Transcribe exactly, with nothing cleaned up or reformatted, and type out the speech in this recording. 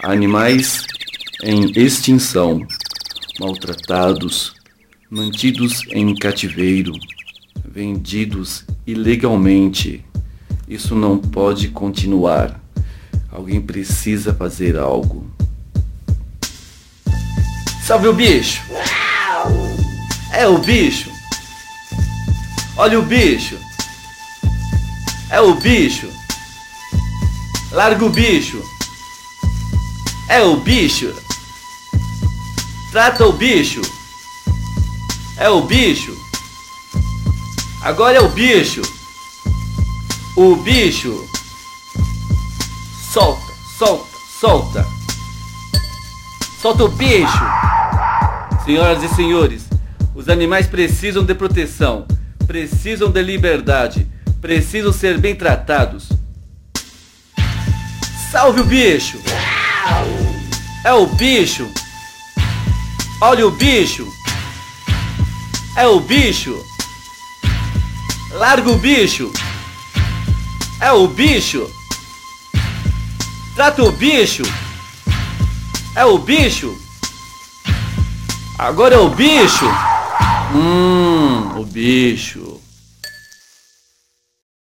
Animais em extinção, maltratados, mantidos em cativeiro, vendidos ilegalmente. Isso não pode continuar. Alguém precisa fazer algo. Salve o bicho! É o bicho! Olha o bicho! É o bicho! Larga o bicho! É o bicho! Trata o bicho! É o bicho! Agora é o bicho! O bicho! Solta, solta, solta! Solta o bicho! Senhoras e senhores, os animais precisam de proteção, precisam de liberdade, precisam ser bem tratados. Salve o bicho! É o bicho! Olha o bicho! É o bicho! Larga o bicho! É o bicho! Trata o bicho! É o bicho! Agora é o bicho! Hum, o bicho!